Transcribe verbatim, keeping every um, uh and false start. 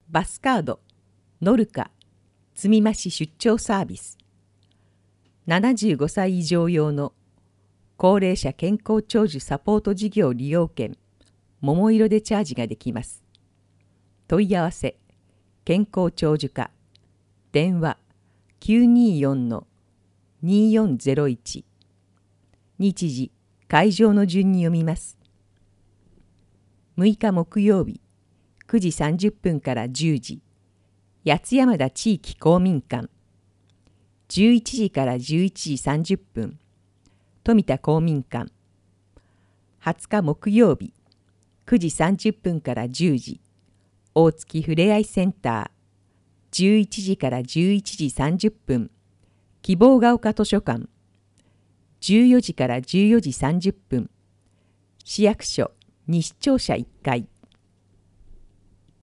バスカード、ノルカ、積み増し出張サービス。ななじゅうごさい以上用の高齢者健康長寿サポート事業利用券、桃色でチャージができます。問い合わせ、健康長寿課、電話 きゅうによんのによんゼロいち。日時、会場の順に読みます。むいか木曜日、くじさんじゅっぷんからじゅうじ、八津山田地域公民館。じゅういちじからじゅういちじさんじゅっぷん、富田公民館。はつか木曜日、くじさんじゅっぷんからじゅうじ、大月ふれあいセンター。じゅういちじからじゅういちじさんじゅっぷん、希望が丘図書館。じゅうよじからじゅうよじさんじゅっぷん、市役所西庁舎いっかい。